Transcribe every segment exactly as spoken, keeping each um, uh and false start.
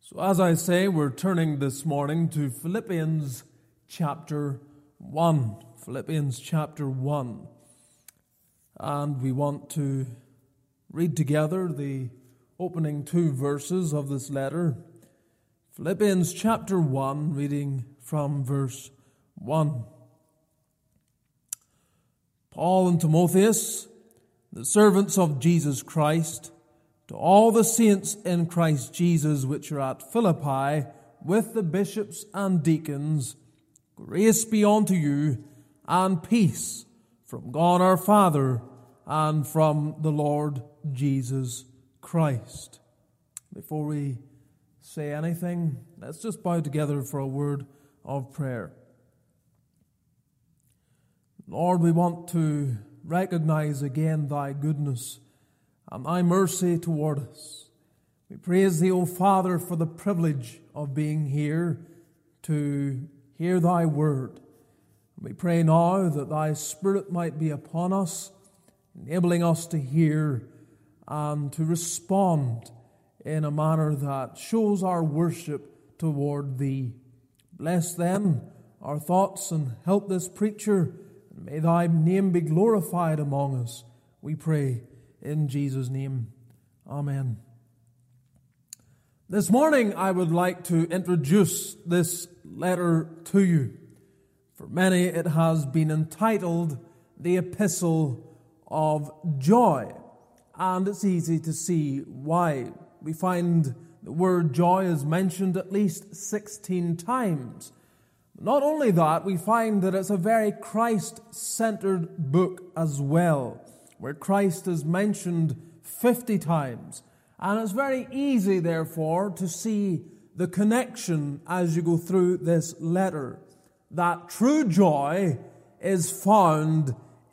So as I say, we're turning this morning to Philippians chapter one. Philippians chapter one. And we want to read together the opening two verses of this letter. Philippians chapter one, reading from verse one. Paul and Timotheus, the servants of Jesus Christ, to all the saints in Christ Jesus which are at Philippi, with the bishops and deacons, grace be unto you, and peace from God our Father, and from the Lord Jesus Christ. Before we say anything, let's just bow together for a word of prayer. Lord, we want to recognize again thy goodness and thy mercy toward us. We praise thee, O Father, for the privilege of being here to hear thy word. We pray now that thy Spirit might be upon us, enabling us to hear and to respond in a manner that shows our worship toward thee. Bless then our thoughts and help this preacher. May thy name be glorified among us, we pray. In Jesus' name, amen. This morning I would like to introduce this letter to you. For many it has been entitled the Epistle of Joy. And it's easy to see why. We find the word joy is mentioned at least sixteen times. Not only that, we find that it's a very Christ-centered book as well, where Christ is mentioned fifty times. And it's very easy, therefore, to see the connection as you go through this letter, that true joy is found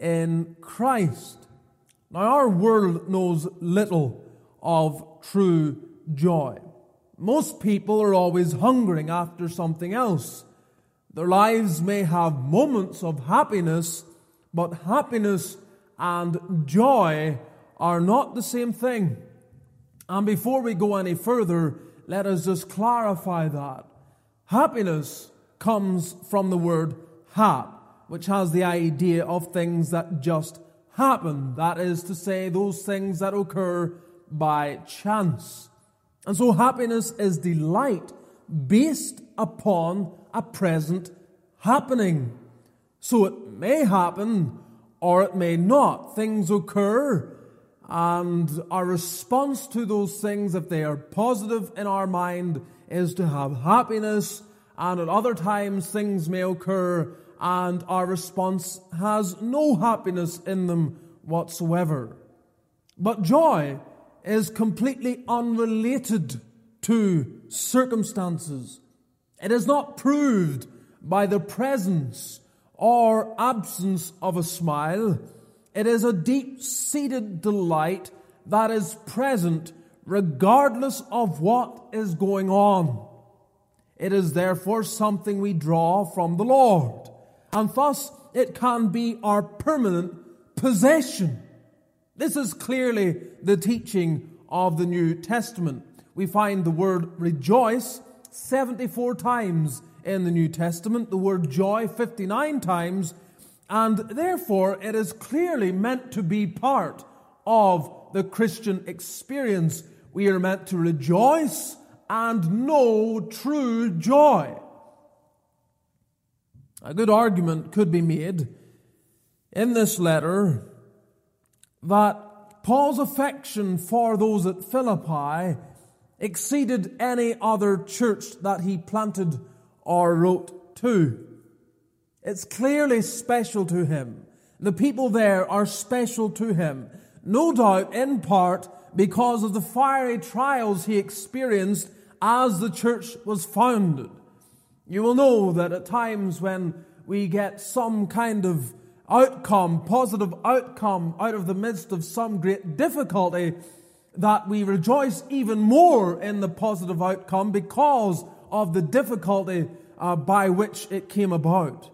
in Christ. Now, our world knows little of true joy. Most people are always hungering after something else. Their lives may have moments of happiness, but happiness and joy are not the same thing. And before we go any further, let us just clarify that. Happiness comes from the word hap, which has the idea of things that just happen. That is to say, those things that occur by chance. And so happiness is delight based upon a present happening. So it may happen or it may not. Things occur, and our response to those things, if they are positive in our mind, is to have happiness. And at other times things may occur and our response has no happiness in them whatsoever. But joy is completely unrelated to circumstances. It is not proved by the presence or absence of a smile. It is a deep-seated delight that is present regardless of what is going on. It is therefore something we draw from the Lord, and thus it can be our permanent possession. This is clearly the teaching of the New Testament. We find the word rejoice seventy-four times in the New Testament, the word joy fifty-nine times, and therefore it is clearly meant to be part of the Christian experience. We are meant to rejoice and know true joy. A good argument could be made in this letter that Paul's affection for those at Philippi exceeded any other church that he planted or wrote to. It's clearly special to him. The people there are special to him. No doubt in part because of the fiery trials he experienced as the church was founded. You will know that at times when we get some kind of outcome, positive outcome out of the midst of some great difficulty, that we rejoice even more in the positive outcome because of the difficulty uh, by which it came about.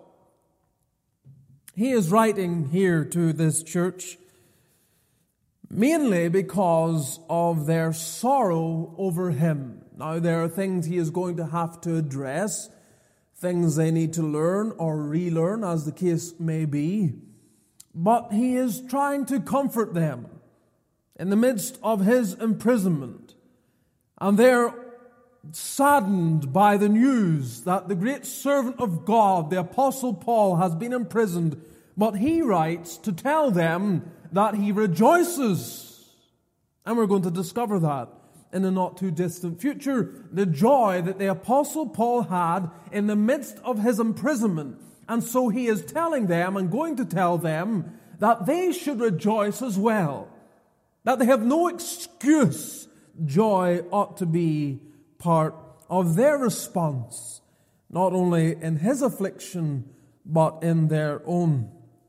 He is writing here to this church mainly because of their sorrow over him. Now, there are things he is going to have to address, things they need to learn or relearn, as the case may be. But he is trying to comfort them in the midst of his imprisonment. And they're saddened by the news that the great servant of God, the Apostle Paul, has been imprisoned. But he writes to tell them that he rejoices. And we're going to discover that in the not too distant future. The joy that the Apostle Paul had in the midst of his imprisonment. And so he is telling them and going to tell them that they should rejoice as well. That they have no excuse. Joy ought to be part of their response, not only in his affliction, but in their own.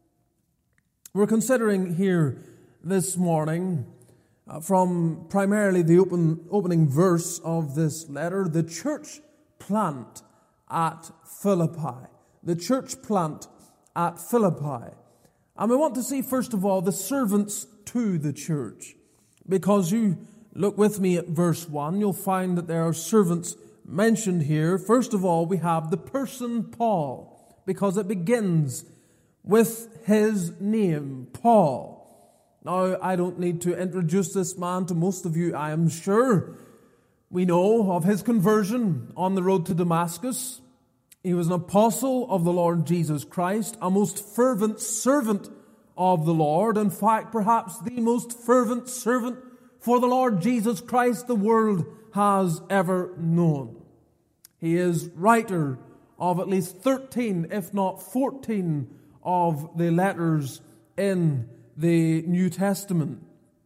We're considering here this morning, uh, from primarily the open, opening verse of this letter, the church plant at Philippi. The church plant at Philippi. And we want to see, first of all, the servants to the church. Because you look with me at verse one, you'll find that there are servants mentioned here. First of all, we have the person Paul, because it begins with his name, Paul. Now, I don't need to introduce this man to most of you, I am sure. We know of his conversion on the road to Damascus. He was an apostle of the Lord Jesus Christ, a most fervent servant of the Lord. In fact, perhaps the most fervent servant for the Lord Jesus Christ the world has ever known. He is writer of at least thirteen, if not fourteen, of the letters in the New Testament.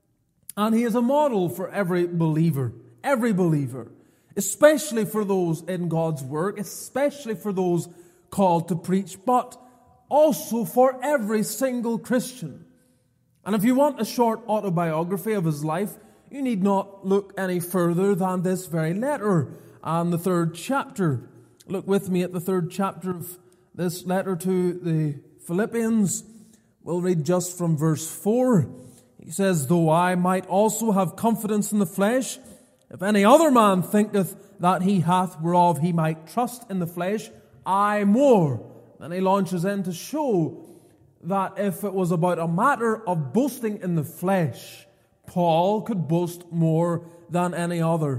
And he is a model for every believer, every believer, especially for those in God's work, especially for those called to preach, but also for every single Christian. And if you want a short autobiography of his life, you need not look any further than this very letter and the third chapter. Look with me at the third chapter of this letter to the Philippians. We'll read just from verse four. He says, "Though I might also have confidence in the flesh, if any other man thinketh that he hath whereof he might trust in the flesh, I more." And he launches in to show that if it was about a matter of boasting in the flesh, Paul could boast more than any other.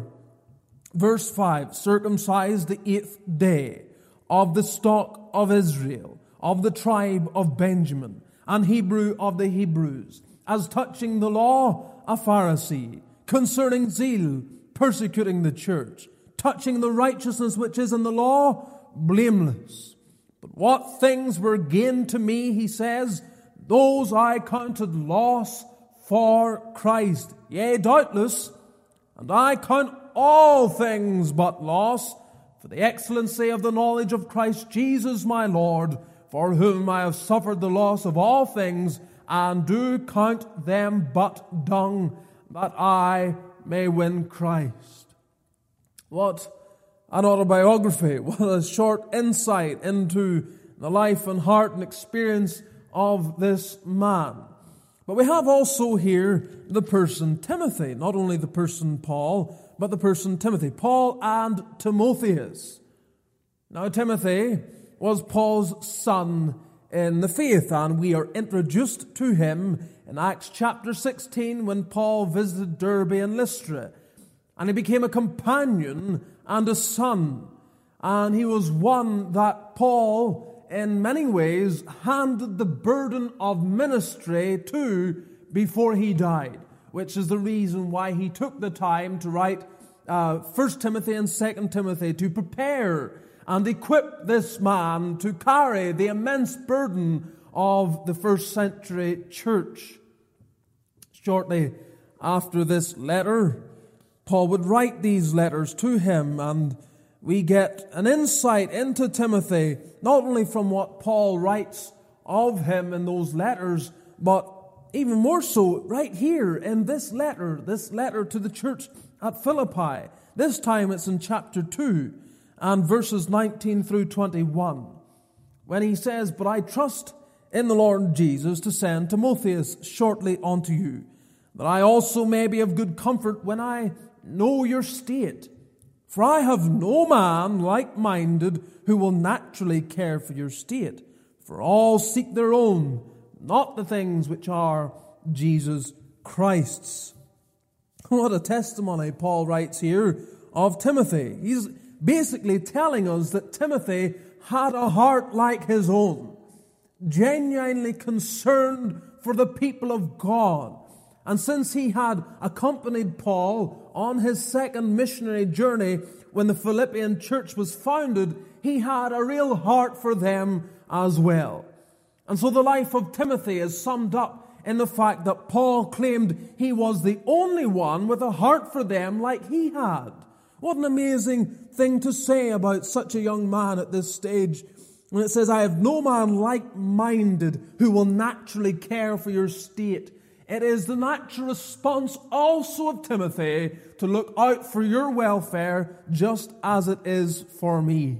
Verse five, "Circumcised the eighth day, of the stock of Israel, of the tribe of Benjamin, and Hebrew of the Hebrews, as touching the law, a Pharisee, concerning zeal, persecuting the church, touching the righteousness which is in the law, blameless. But what things were gain to me," he says, "those I counted loss for Christ. Yea, doubtless, and I count all things but loss, for the excellency of the knowledge of Christ Jesus my Lord, for whom I have suffered the loss of all things, and do count them but dung, that I may win Christ." What an autobiography, what a short insight into the life and heart and experience of this man. But we have also here the person Timothy, not only the person Paul, but the person Timothy, Paul and Timotheus. Now, Timothy was Paul's son in the faith, and we are introduced to him in Acts chapter sixteen when Paul visited Derbe and Lystra, and he became a companion and a son, and he was one that Paul, in many ways, handed the burden of ministry to before he died, which is the reason why he took the time to write uh, First Timothy and Second Timothy, to prepare and equip this man to carry the immense burden of the first century church. Shortly after this letter, Paul would write these letters to him, and we get an insight into Timothy, not only from what Paul writes of him in those letters, but even more so right here in this letter, this letter to the church at Philippi. This time it's in chapter two and verses nineteen through twenty-one, when he says, "But I trust in the Lord Jesus to send Timotheus shortly unto you, that I also may be of good comfort when I know your state. For I have no man like-minded who will naturally care for your state. For all seek their own, not the things which are Jesus Christ's. What a testimony Paul writes here of Timothy. He's basically telling us that Timothy had a heart like his own, genuinely concerned for the people of God. And since he had accompanied Paul on his second missionary journey when the Philippian church was founded, he had a real heart for them as well. And so the life of Timothy is summed up in the fact that Paul claimed he was the only one with a heart for them like he had. What an amazing thing to say about such a young man at this stage, when it says, I have no man like-minded who will naturally care for your state. It is the natural response also of Timothy to look out for your welfare just as it is for me.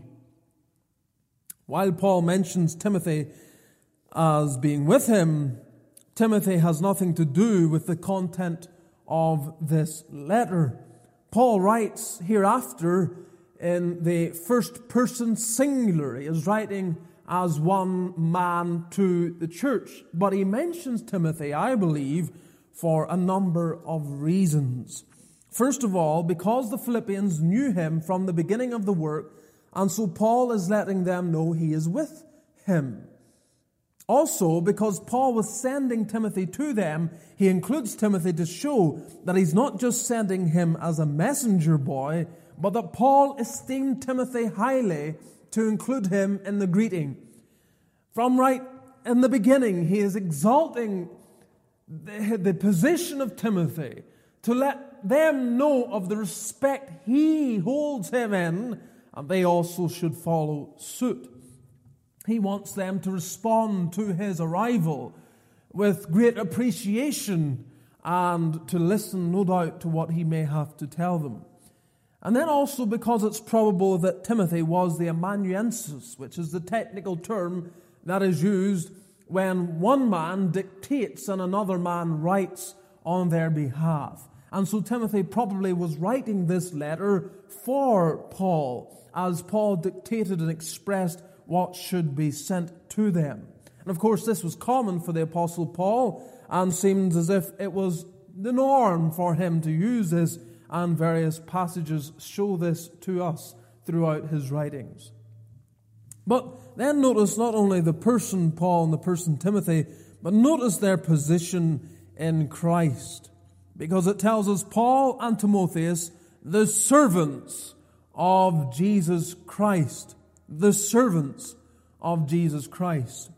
While Paul mentions Timothy as being with him, Timothy has nothing to do with the content of this letter. Paul writes hereafter in the first person singular. He is writing as one man to the church. But he mentions Timothy, I believe, for a number of reasons. First of all, because the Philippians knew him from the beginning of the work, and so Paul is letting them know he is with him. Also, because Paul was sending Timothy to them, he includes Timothy to show that he's not just sending him as a messenger boy, but that Paul esteemed Timothy highly to include him in the greeting. From right in the beginning, he is exalting the, the position of Timothy to let them know of the respect he holds him in, and they also should follow suit. He wants them to respond to his arrival with great appreciation and to listen, no doubt, to what he may have to tell them. And then also because it's probable that Timothy was the amanuensis, which is the technical term that is used when one man dictates and another man writes on their behalf. And so Timothy probably was writing this letter for Paul, as Paul dictated and expressed what should be sent to them. And of course, this was common for the Apostle Paul, and seemed as if it was the norm for him to use this, and various passages show this to us throughout his writings. But then notice not only the person Paul and the person Timothy, but notice their position in Christ. Because it tells us Paul and Timotheus, the servants of Jesus Christ. The servants of Jesus Christ.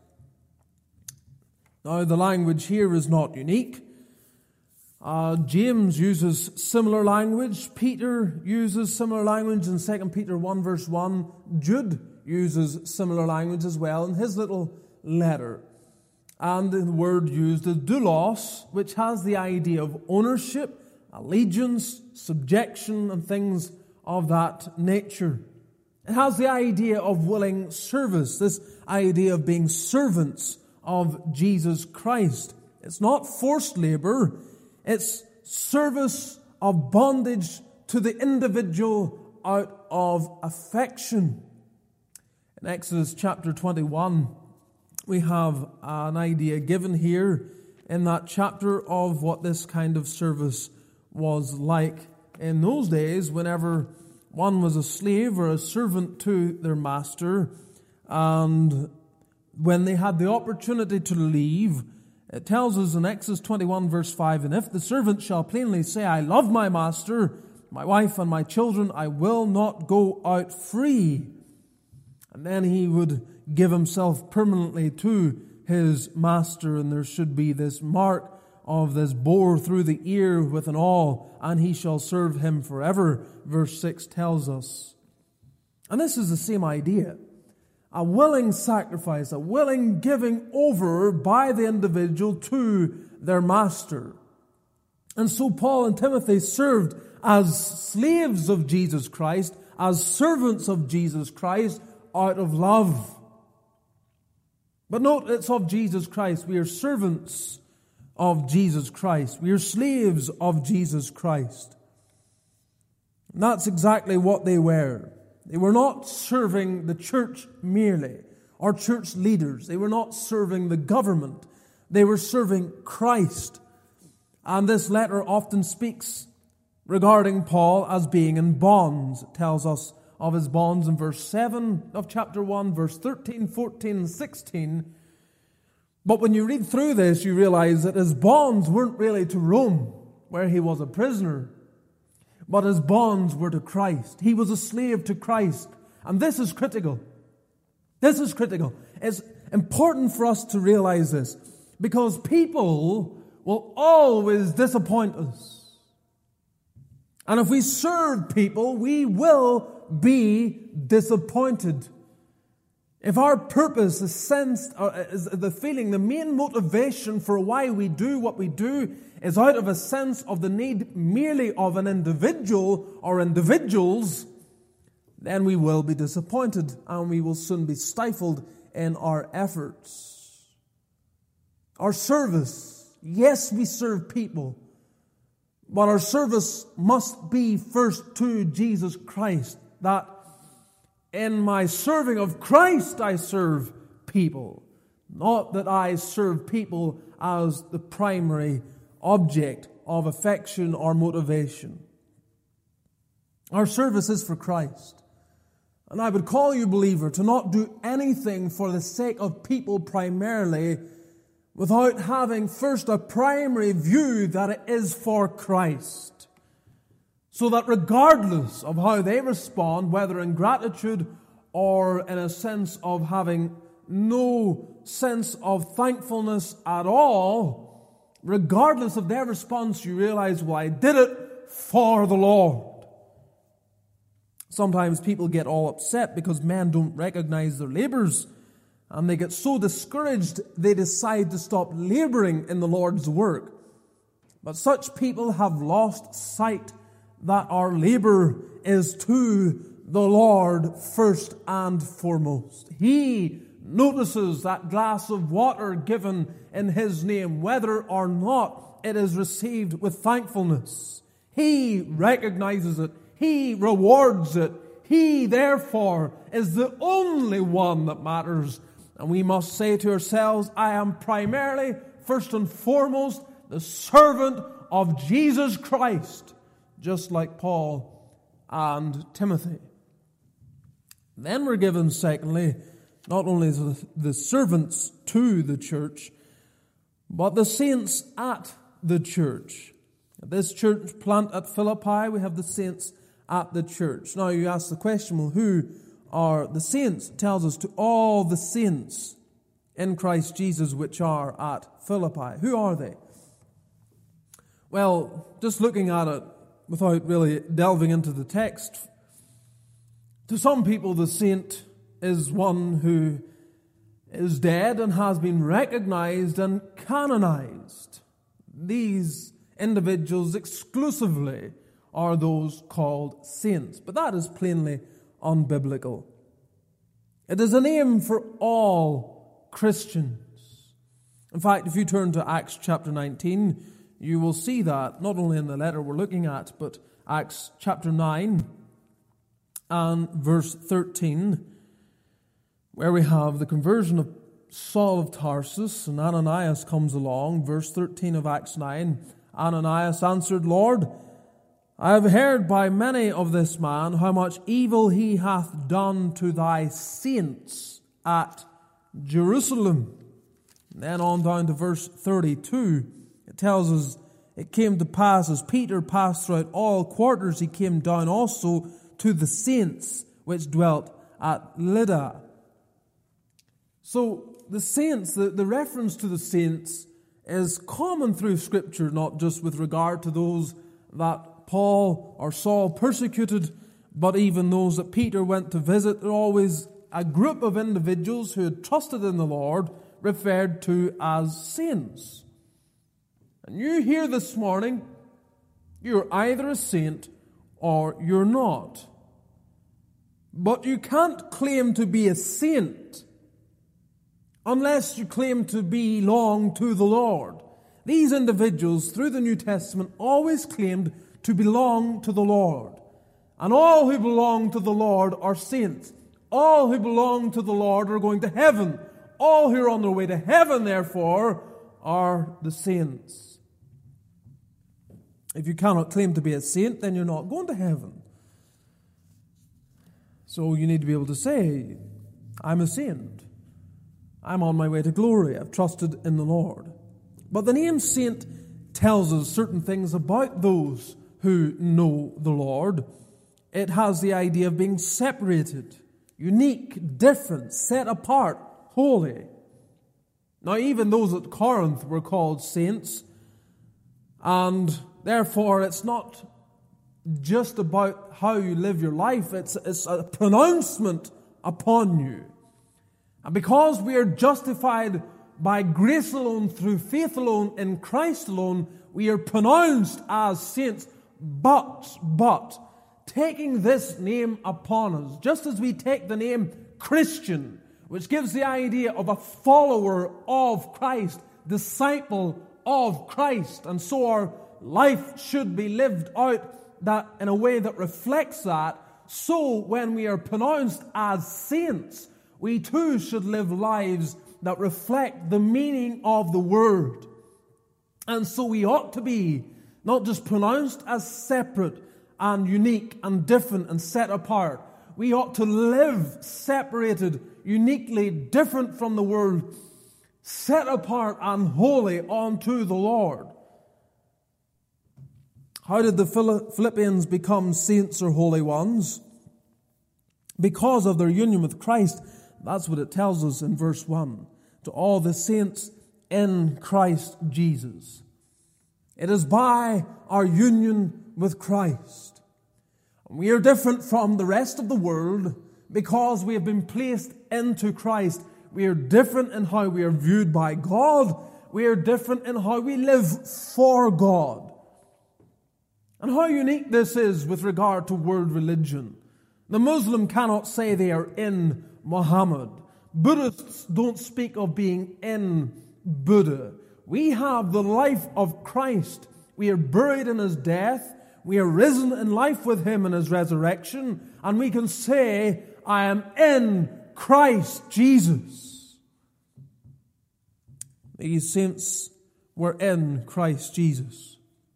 Now, the language here is not unique. Uh, James uses similar language. Peter uses similar language in Second Peter one verse one. Jude uses similar language as well in his little letter. And the word used is doulos, which has the idea of ownership, allegiance, subjection, and things of that nature. It has the idea of willing service, this idea of being servants of Jesus Christ. It's not forced labor, it's service of bondage to the individual out of affection. In Exodus chapter twenty-one, we have an idea given here in that chapter of what this kind of service was like in those days whenever one was a slave or a servant to their master, and when they had the opportunity to leave, it tells us in Exodus twenty-one verse five, and if the servant shall plainly say, I love my master, my wife and my children, I will not go out free. And then he would give himself permanently to his master, and there should be this mark of this bore through the ear with an awl, and he shall serve him forever, verse six tells us. And this is the same idea. A willing sacrifice, a willing giving over by the individual to their master. And so Paul and Timothy served as slaves of Jesus Christ, as servants of Jesus Christ, out of love. But note, it's of Jesus Christ. We are servants of Jesus Christ. We are slaves of Jesus Christ. And that's exactly what they were. They were not serving the church merely, or church leaders. They were not serving the government. They were serving Christ. And this letter often speaks regarding Paul as being in bonds. It tells us of his bonds in verse seven of chapter one, verse thirteen, fourteen, and sixteen. But when you read through this, you realize that his bonds weren't really to Rome, where he was a prisoner, but his bonds were to Christ. He was a slave to Christ. And this is critical. This is critical. It's important for us to realize this, because people will always disappoint us. And if we serve people, we will be disappointed. If our purpose is sensed, or is the feeling, the main motivation for why we do what we do is out of a sense of the need merely of an individual or individuals, then we will be disappointed and we will soon be stifled in our efforts. Our service, yes, we serve people, but our service must be first to Jesus Christ, that in my serving of Christ I serve people, not that I serve people as the primary object of affection or motivation. Our service is for Christ. And I would call you, believer, to not do anything for the sake of people primarily without having first a primary view that it is for Christ. So that regardless of how they respond, whether in gratitude or in a sense of having no sense of thankfulness at all, regardless of their response, you realize, well, I did it for the Lord. Sometimes people get all upset because men don't recognize their labors, and they get so discouraged they decide to stop laboring in the Lord's work. But such people have lost sight that our labor is to the Lord first and foremost. He notices that glass of water given in His name, whether or not it is received with thankfulness. He recognizes it. He rewards it. He, therefore, is the only one that matters. And we must say to ourselves, I am primarily, first and foremost, the servant of Jesus Christ, just like Paul and Timothy. Then we're given, secondly, not only the, the servants to the church, but the saints at the church. At this church plant at Philippi, we have the saints at the church. Now you ask the question, well, who are the saints? It tells us to all the saints in Christ Jesus which are at Philippi. Who are they? Well, just looking at it without really delving into the text, to some people the saint is one who is dead and has been recognized and canonized. These individuals exclusively are those called saints. But that is plainly unbiblical. It is a name for all Christians. In fact, if you turn to Acts chapter nineteen, you will see that, not only in the letter we're looking at, but Acts chapter nine and verse thirteen, where we have the conversion of Saul of Tarsus, and Ananias comes along. Verse thirteen of Acts nine, Ananias answered, Lord, I have heard by many of this man how much evil he hath done to thy saints at Jerusalem. And then on down to verse thirty-two, it tells us, it came to pass as Peter passed throughout all quarters, he came down also to the saints which dwelt at Lydda. So the saints, the, the reference to the saints is common through Scripture, not just with regard to those that Paul or Saul persecuted, but even those that Peter went to visit. They're always a group of individuals who had trusted in the Lord, referred to as saints. And you here this morning, you're either a saint or you're not. But you can't claim to be a saint unless you claim to belong to the Lord. These individuals, through the New Testament, always claimed to belong to the Lord. And all who belong to the Lord are saints. All who belong to the Lord are going to heaven. All who are on their way to heaven, therefore, are the saints. If you cannot claim to be a saint, then you're not going to heaven. So you need to be able to say, I'm a saint. I'm on my way to glory. I've trusted in the Lord. But the name saint tells us certain things about those who know the Lord. It has the idea of being separated, unique, different, set apart, holy. Now, even those at Corinth were called saints, and therefore it's not just about how you live your life, it's, it's a pronouncement upon you. And because we are justified by grace alone, through faith alone, in Christ alone, we are pronounced as saints. But, but, taking this name upon us, just as we take the name Christian, which gives the idea of a follower of Christ, disciple of Christ, and so our life should be lived out that in a way that reflects that, so when we are pronounced as saints, we too should live lives that reflect the meaning of the word. And so we ought to be not just pronounced as separate and unique and different and set apart. We ought to live separated, uniquely different from the world, set apart and holy unto the Lord. How did the Philippians become saints or holy ones? Because of their union with Christ. That's what it tells us in verse one. To all the saints in Christ Jesus. It is by our union with Christ. We are different from the rest of the world because we have been placed into Christ. We are different in how we are viewed by God. We are different in how we live for God. And how unique this is with regard to world religion. The Muslim cannot say they are in Muhammad. Buddhists don't speak of being in Buddha. We have the life of Christ. We are buried in His death. We are risen in life with Him in His resurrection. And we can say, I am in Christ Jesus. These saints were in Christ Jesus.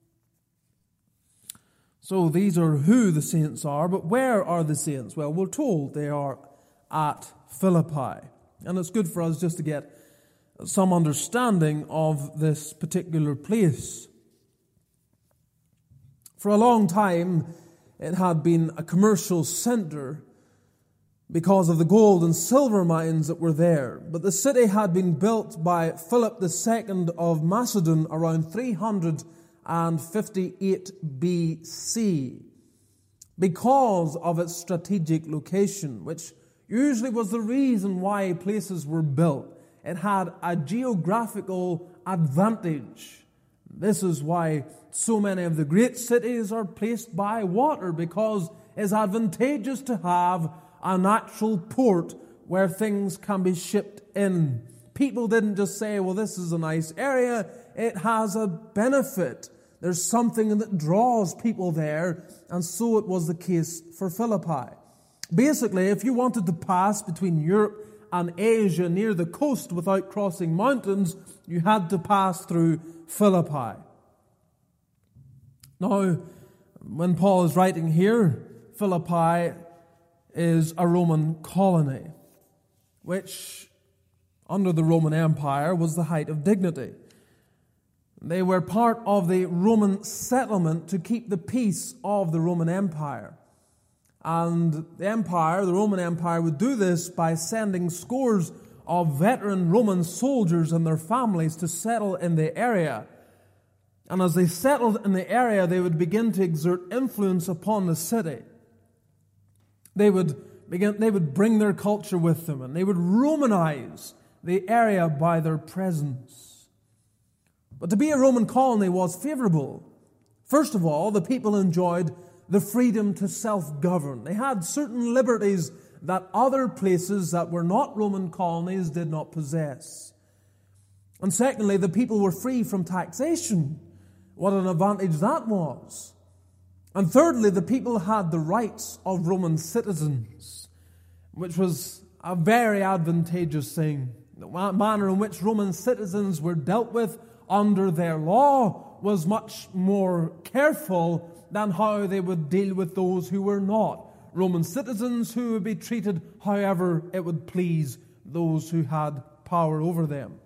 So these are who the saints are, but where are the saints? Well, we're told they are at Philippi. And it's good for us just to get some understanding of this particular place. For a long time, it had been a commercial center because of the gold and silver mines that were there. But the city had been built by Philip the Second of Macedon around three hundred fifty-eight B C because of its strategic location, which usually was the reason why places were built. It had a geographical advantage. This is why so many of the great cities are placed by water, because it's advantageous to have a natural port where things can be shipped in. People didn't just say, well, this is a nice area. It has a benefit. There's something that draws people there, and so it was the case for Philippi. Basically, if you wanted to pass between Europe and Asia near the coast without crossing mountains, you had to pass through Philippi. Now, when Paul is writing here, Philippi is a Roman colony, which under the Roman Empire was the height of dignity. They were part of the Roman settlement to keep the peace of the Roman Empire. And the empire, the Roman Empire, would do this by sending scores of veteran Roman soldiers and their families to settle in the area. And as they settled in the area, they would begin to exert influence upon the city. They would begin, they would bring their culture with them, and they would Romanize the area by their presence. But to be a Roman colony was favorable. First of all, the people enjoyed the freedom to self-govern. They had certain liberties that other places that were not Roman colonies did not possess. And secondly, the people were free from taxation. What an advantage that was. And thirdly, the people had the rights of Roman citizens, which was a very advantageous thing. The manner in which Roman citizens were dealt with under their law was much more careful than how they would deal with those who were not Roman citizens, who would be treated however it would please those who had power over them.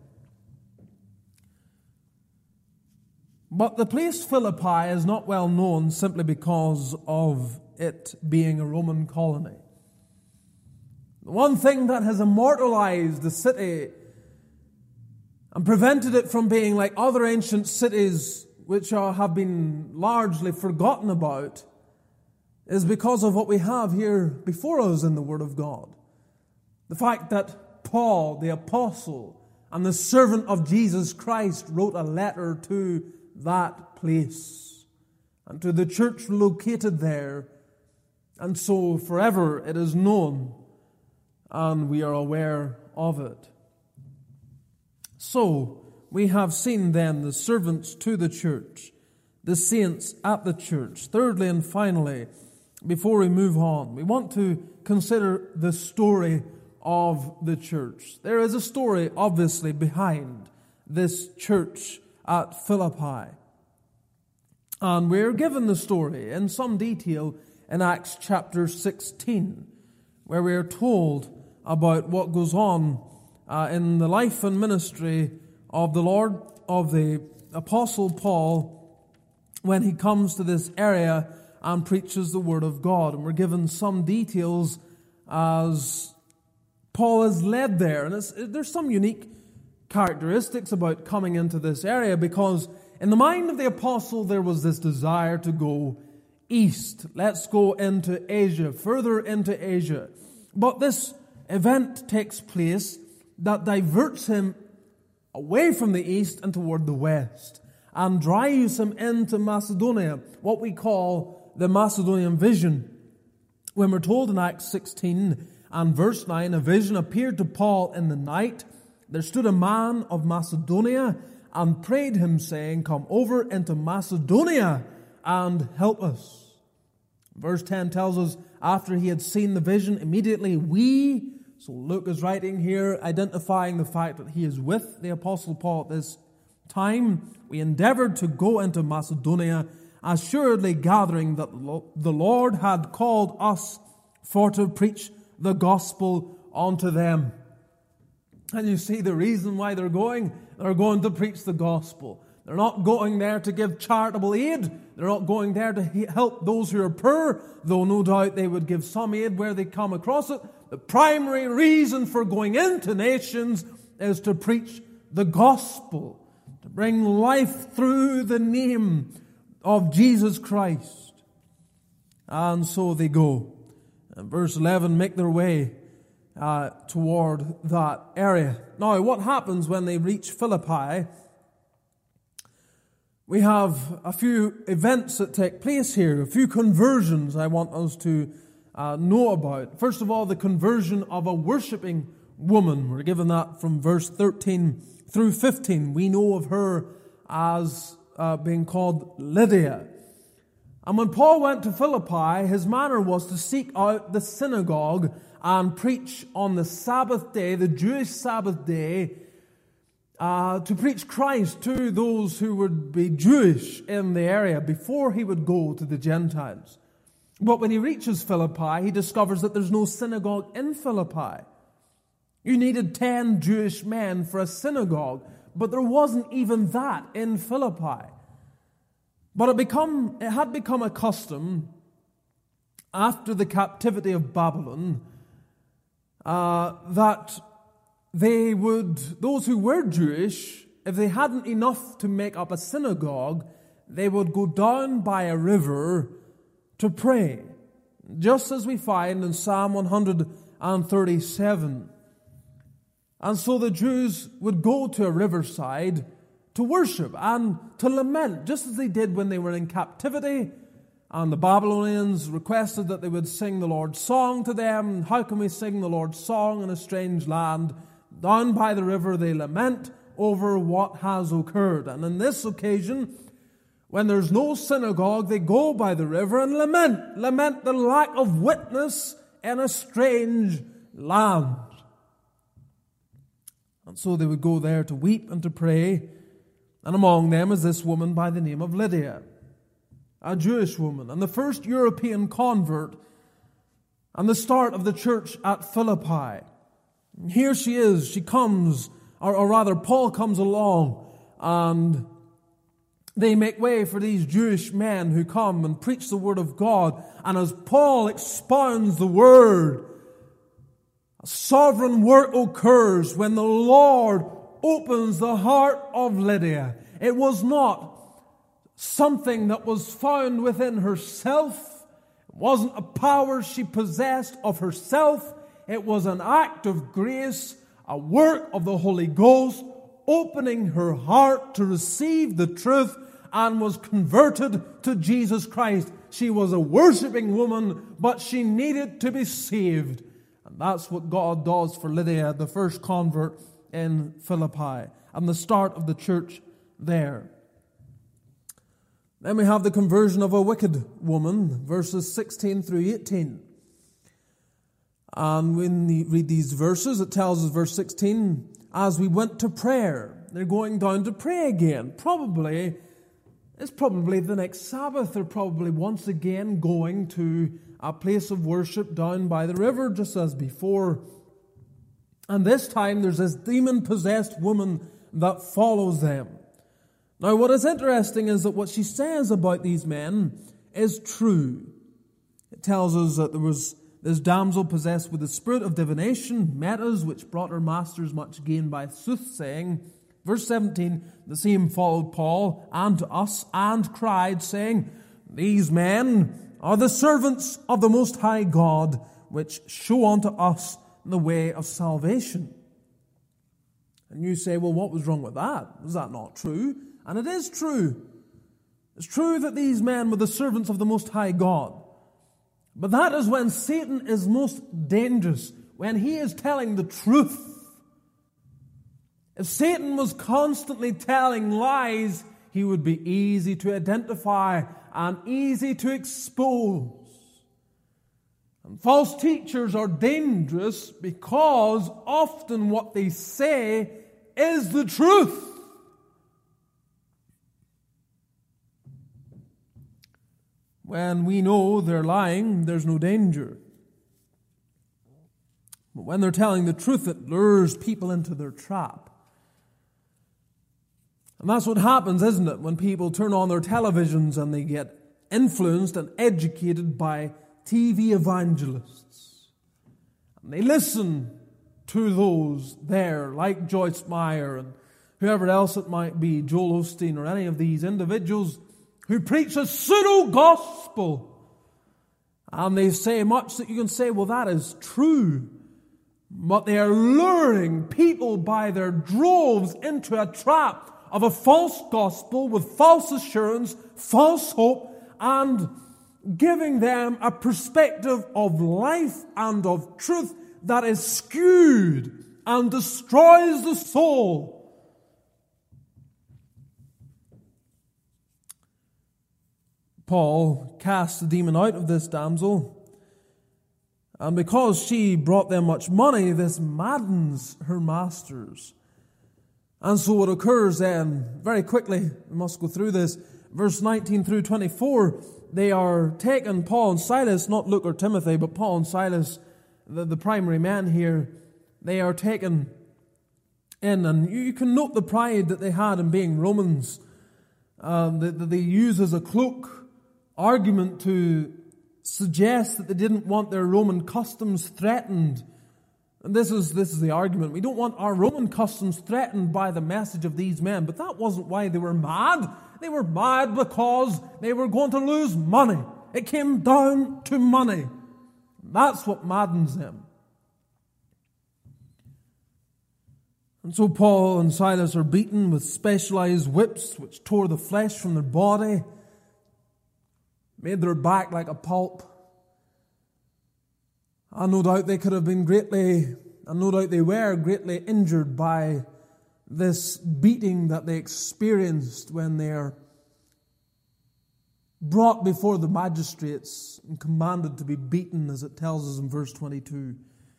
But the place Philippi is not well known simply because of it being a Roman colony. The one thing that has immortalized the city and prevented it from being like other ancient cities which are, have been largely forgotten about is because of what we have here before us in the Word of God. The fact that Paul, the apostle and the servant of Jesus Christ, wrote a letter to that place and to the church located there, and so forever it is known and we are aware of it. So, we have seen then the servants to the church, the saints at the church. Thirdly and finally, before we move on, we want to consider the story of the church. There is a story, obviously, behind this church at Philippi. And we're given the story in some detail in Acts chapter sixteen, where we are told about what goes on uh, in the life and ministry of the Lord, of the Apostle Paul, when he comes to this area and preaches the Word of God. And we're given some details as Paul is led there. And it's, there's some unique characteristics about coming into this area, because in the mind of the apostle there was this desire to go east. Let's go into Asia, further into Asia. But this event takes place that diverts him away from the east and toward the west, and drives him into Macedonia, what we call the Macedonian vision. When we're told in Acts sixteen and verse nine, a vision appeared to Paul in the night. There stood a man of Macedonia and prayed him, saying, "Come over into Macedonia and help us." Verse ten tells us, after he had seen the vision, immediately we, so Luke is writing here, identifying the fact that he is with the Apostle Paul at this time, we endeavored to go into Macedonia, assuredly gathering that the Lord had called us for to preach the gospel unto them. And you see the reason why they're going. They're going to preach the gospel. They're not going there to give charitable aid. They're not going there to help those who are poor, though no doubt they would give some aid where they come across it. The primary reason for going into nations is to preach the gospel, to bring life through the name of Jesus Christ. And so they go. And verse eleven, make their way uh, toward that area. Now, what happens when they reach Philippi? We have a few events that take place here, a few conversions I want us to uh, know about. First of all, the conversion of a worshipping woman. We're given that from verse thirteen through fifteen. We know of her as uh, being called Lydia. And when Paul went to Philippi, his manner was to seek out the synagogue and preach on the Sabbath day, the Jewish Sabbath day, Uh, to preach Christ to those who would be Jewish in the area before he would go to the Gentiles. But when he reaches Philippi, he discovers that there's no synagogue in Philippi. You needed ten Jewish men for a synagogue, but there wasn't even that in Philippi. But it, become, it had become a custom after the captivity of Babylon uh, that They would, those who were Jewish, if they hadn't enough to make up a synagogue, they would go down by a river to pray. Just as we find in Psalm one thirty-seven. And so the Jews would go to a riverside to worship and to lament, just as they did when they were in captivity. And the Babylonians requested that they would sing the Lord's song to them. How can we sing the Lord's song in a strange land? Down by the river they lament over what has occurred. And on this occasion, When there's no synagogue, they go by the river and lament, lament the lack of witness in a strange land. And so they would go there to weep and to pray. And among them is this woman by the name of Lydia, a Jewish woman, and the first European convert, and the start of the church at Philippi. And here she is, she comes, or, or rather Paul comes along, and they make way for these Jewish men who come and preach the Word of God. And as Paul expounds the Word, a sovereign work occurs when the Lord opens the heart of Lydia. It was not something that was found within herself. It wasn't a power she possessed of herself. It was an act of grace, a work of the Holy Ghost, opening her heart to receive the truth, and was converted to Jesus Christ. She was a worshiping woman, but she needed to be saved. And that's what God does for Lydia, the first convert in Philippi, and the start of the church there. Then we have the conversion of a wicked woman, verses sixteen through eighteen. And when we read these verses, it tells us, verse sixteen, as we went to prayer. They're going down to pray again. Probably, it's probably the next Sabbath. They're probably once again going to a place of worship down by the river, just as before. And this time there's this demon-possessed woman that follows them. Now what is interesting is that what she says about these men is true. It tells us that there was this damsel possessed with the spirit of divination, metas, which brought her masters much gain by soothsaying. Verse seventeen, the same followed Paul and to us, and cried, saying, these men are the servants of the Most High God, which show unto us the way of salvation. And you say, well, what was wrong with that? Was that not true? And it is true. It's true that these men were the servants of the Most High God. But that is when Satan is most dangerous, when he is telling the truth. If Satan was constantly telling lies, he would be easy to identify and easy to expose. And false teachers are dangerous because often what they say is the truth. When we know they're lying, there's no danger. But when they're telling the truth, it lures people into their trap. And that's what happens, isn't it? When people turn on their televisions and they get influenced and educated by T V evangelists. And they listen to those there, like Joyce Meyer and whoever else it might be, Joel Osteen or any of these individuals who preach a pseudo-gospel. And they say much that you can say, well, that is true. But they are luring people by their droves into a trap of a false gospel with false assurance, false hope, and giving them a perspective of life and of truth that is skewed and destroys the soul. Paul cast the demon out of this damsel, and because she brought them much money, this maddens her masters. And so what occurs then, very quickly, we must go through this, verse nineteen through twenty-four, they are taken, Paul and Silas, not Luke or Timothy, but Paul and Silas, the, the primary men here, they are taken in, and you can note the pride that they had in being Romans, um, that, that they use as a cloak argument to suggest that they didn't want their Roman customs threatened. And this is this is the argument. We don't want our Roman customs threatened by the message of these men. But that wasn't why they were mad. They were mad because they were going to lose money. It came down to money. That's what maddens them. And so Paul and Silas are beaten with specialized whips which tore the flesh from their body, made their back like a pulp. And no doubt they could have been greatly, and no doubt they were greatly injured by this beating that they experienced when they are brought before the magistrates and commanded to be beaten, as it tells us in verse twenty-two.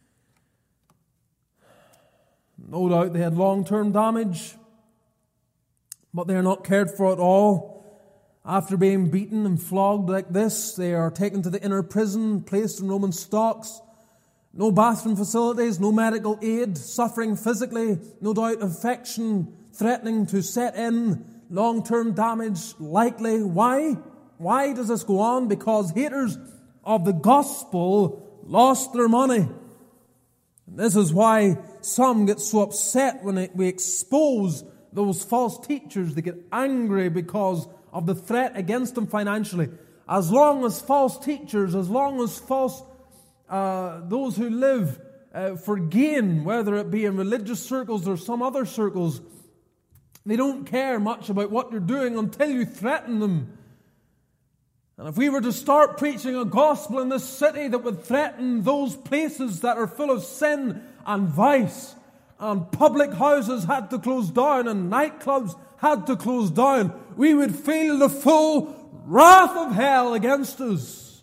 No doubt they had long-term damage, but they are not cared for at all. After being beaten and flogged like this, they are taken to the inner prison, placed in Roman stocks. No bathroom facilities, no medical aid, suffering physically, no doubt infection threatening to set in, long-term damage likely. Why? Why does this go on? Because haters of the gospel lost their money. And this is why some get so upset when we expose those false teachers. They get angry because of the threat against them financially. As long as false teachers, as long as false, uh, those who live uh, for gain, whether it be in religious circles or some other circles, they don't care much about what you're doing until you threaten them. And if we were to start preaching a gospel in this city that would threaten those places that are full of sin and vice, and public houses had to close down, and nightclubs had to close down, we would feel the full wrath of hell against us.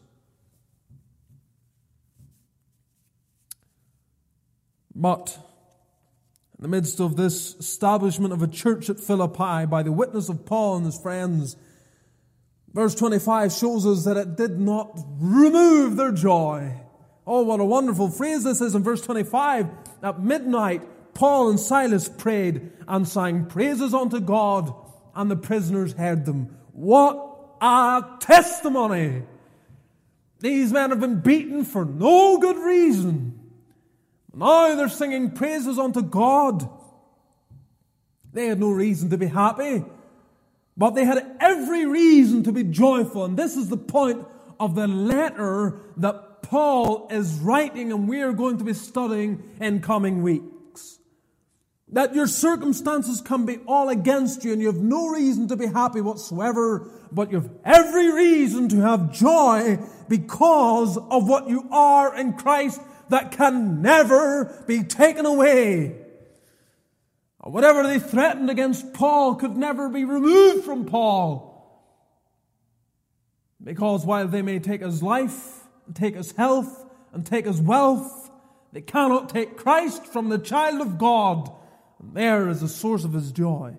But in the midst of this establishment of a church at Philippi by the witness of Paul and his friends, verse twenty-five shows us that it did not remove their joy. Oh, what a wonderful phrase this is in verse twenty-five. At midnight, Paul and Silas prayed and sang praises unto God, and the prisoners heard them. What a testimony! These men have been beaten for no good reason. Now they're singing praises unto God. They had no reason to be happy, but they had every reason to be joyful. And this is the point of the letter that Paul is writing, and we are going to be studying in coming weeks. That your circumstances can be all against you and you have no reason to be happy whatsoever, but you have every reason to have joy because of what you are in Christ that can never be taken away. Whatever they threatened against Paul could never be removed from Paul. Because while they may take his life, and take his health, and take his wealth, they cannot take Christ from the child of God. And there is the source of his joy.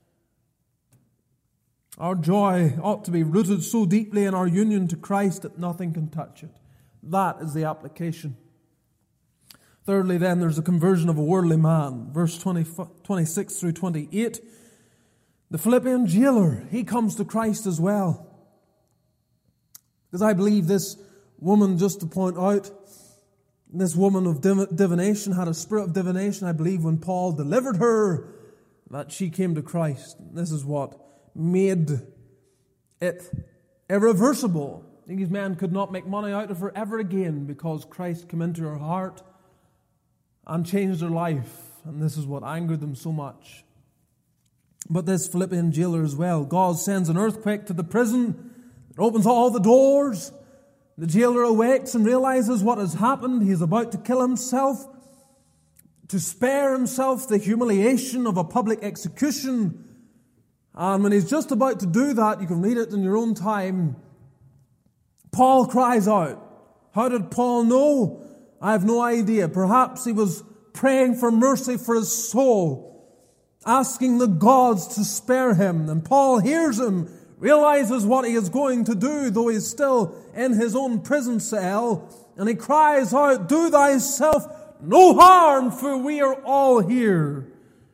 Our joy ought to be rooted so deeply in our union to Christ that nothing can touch it. That is the application. Thirdly, then, there's the conversion of a worldly man. Verse twenty, twenty-six through twenty-eight. The Philippian jailer, he comes to Christ as well. Because I believe this woman, just to point out, this woman of div- divination had a spirit of divination. I believe when Paul delivered her, that she came to Christ. This is what made it irreversible. These men could not make money out of her ever again because Christ came into her heart and changed her life. And this is what angered them so much. But this Philippian jailer as well, God sends an earthquake to the prison. It opens all the doors. The jailer awakes and realizes what has happened. He is about to kill himself, to spare himself the humiliation of a public execution. And when he's just about to do that, you can read it in your own time, Paul cries out. How did Paul know? I have no idea. Perhaps he was praying for mercy for his soul, asking the gods to spare him. And Paul hears him, realizes what he is going to do, though he's still in his own prison cell, and he cries out, do thyself no harm, for we are all here.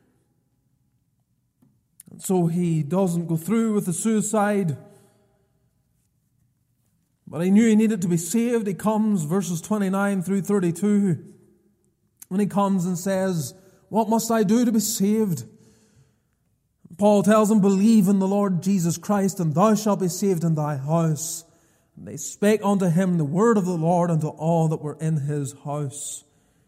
And so he doesn't go through with the suicide, but he knew he needed to be saved. He comes, verses twenty-nine through thirty-two, when he comes and says, what must I do to be saved? Paul tells him, believe in the Lord Jesus Christ, and thou shalt be saved in thy house. And they spake unto him the word of the Lord unto all that were in his house.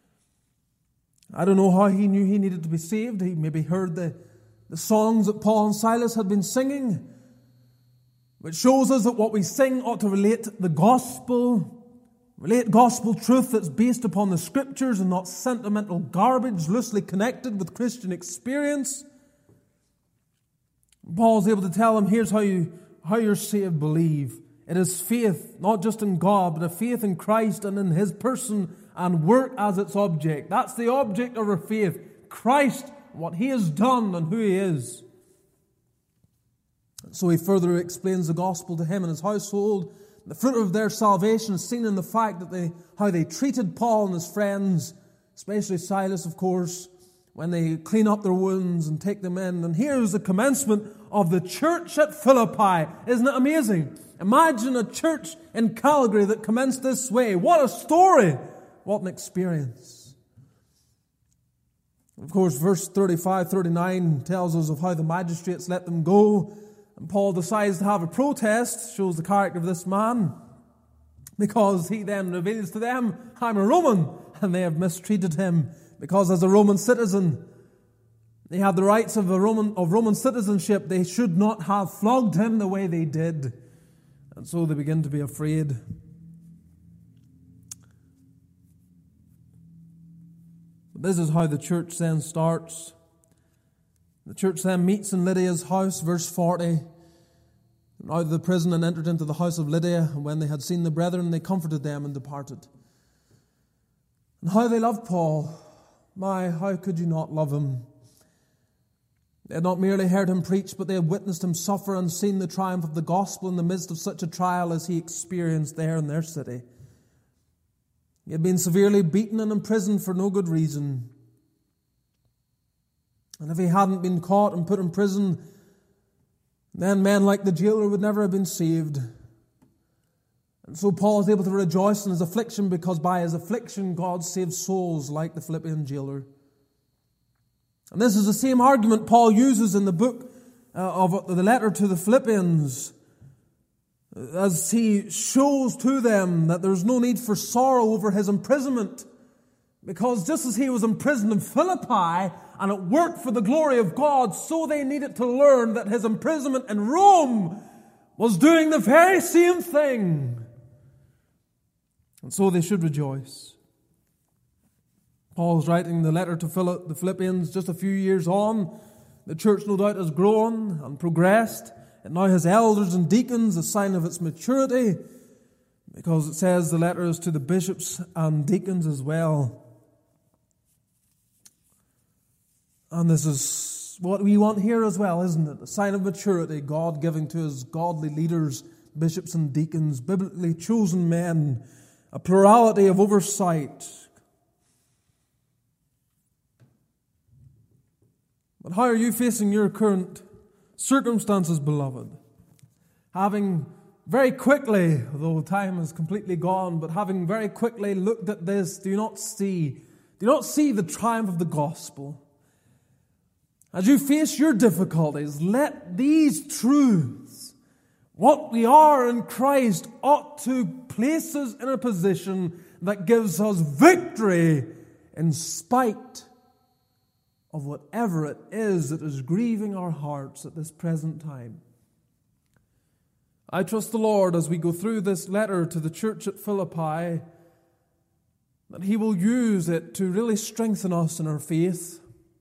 I don't know how he knew he needed to be saved. He maybe heard the, the songs that Paul and Silas had been singing, which shows us that what we sing ought to relate the gospel, relate gospel truth that's based upon the Scriptures and not sentimental garbage loosely connected with Christian experience. Paul's able to tell him, here's how you how you're saved, believe. It is faith, not just in God, but a faith in Christ and in His person and work as its object. That's the object of our faith. Christ, what He has done and who He is. So he further explains the gospel to him and his household. The fruit of their salvation is seen in the fact that they, how they treated Paul and his friends, especially Silas, of course, when they clean up their wounds and take them in. And here's the commencement of the church at Philippi. Isn't it amazing? Imagine a church in Calgary that commenced this way. What a story! What an experience. Of course, verse thirty-five, thirty-nine tells us of how the magistrates let them go. And Paul decides to have a protest, shows the character of this man, because he then reveals to them, I'm a Roman, and they have mistreated him, because as a Roman citizen, they had the rights of a Roman of Roman citizenship. They should not have flogged him the way they did. And so they begin to be afraid. This is how the church then starts. The church then meets in Lydia's house, verse forty. Out of the prison and entered into the house of Lydia, and when they had seen the brethren, they comforted them and departed. And how they loved Paul. My, how could you not love him? They had not merely heard him preach, but they had witnessed him suffer and seen the triumph of the gospel in the midst of such a trial as he experienced there in their city. He had been severely beaten and imprisoned for no good reason. And if he hadn't been caught and put in prison, then men like the jailer would never have been saved. And so Paul is able to rejoice in his affliction, because by his affliction God saved souls like the Philippian jailer. And this is the same argument Paul uses in the book uh, of the letter to the Philippians, as he shows to them that there's no need for sorrow over his imprisonment. Because just as he was imprisoned in Philippi, and it worked for the glory of God, so they needed to learn that his imprisonment in Rome was doing the very same thing. And so they should rejoice. Paul's writing the letter to the Philippians just a few years on. The church, no doubt, has grown and progressed. It now has elders and deacons, a sign of its maturity, because it says the letter is to the bishops and deacons as well. And this is what we want here as well, isn't it? A sign of maturity, God giving to His godly leaders, bishops and deacons, biblically chosen men, a plurality of oversight. But how are you facing your current circumstances, beloved? Having very quickly, although time is completely gone, but having very quickly looked at this, do you not see, do you not see the triumph of the gospel? As you face your difficulties, let these truths, what we are in Christ, ought to place us in a position that gives us victory in spite of whatever it is that is grieving our hearts at this present time. I trust the Lord, as we go through this letter to the church at Philippi, that He will use it to really strengthen us in our faith,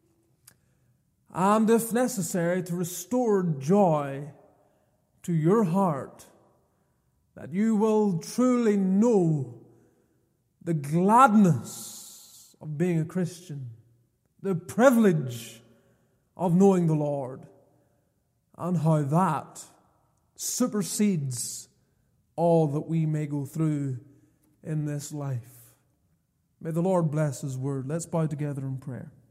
and if necessary, to restore joy to your heart, that you will truly know the gladness of being a Christian, the privilege of knowing the Lord, and how that supersedes all that we may go through in this life. May the Lord bless His word. Let's bow together in prayer.